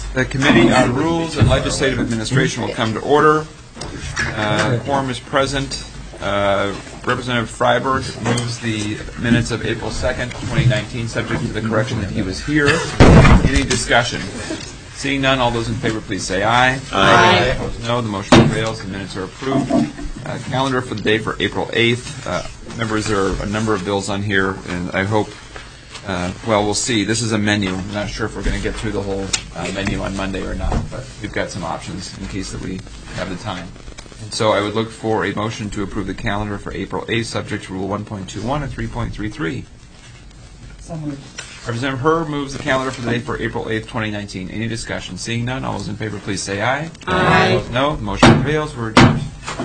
The Committee on Rules and Legislative Administration will come to order. Quorum is present. Representative Freiberg moves the minutes of April 2nd, 2019, subject to the correction that he was here. Any discussion? Seeing none, all those in favor, please say aye. Aye. Opposed, no. The motion prevails. The minutes are approved. Calendar for the day for April 8th. Members, there are a number of bills on here, and I hope, well, we'll see. This is a menu. I'm not sure if we're going to get through the whole menu on Monday or not, but we've got some options in case that we have the time. And so I would look for a motion to approve the calendar for April 8th, subject to Rule 1.21 and 3.33. So moved. Representative Herr moves the calendar for the day for April 8th, 2019. Any discussion? Seeing none, all those in favor, please say aye. Aye. No. The motion prevails. We're adjourned.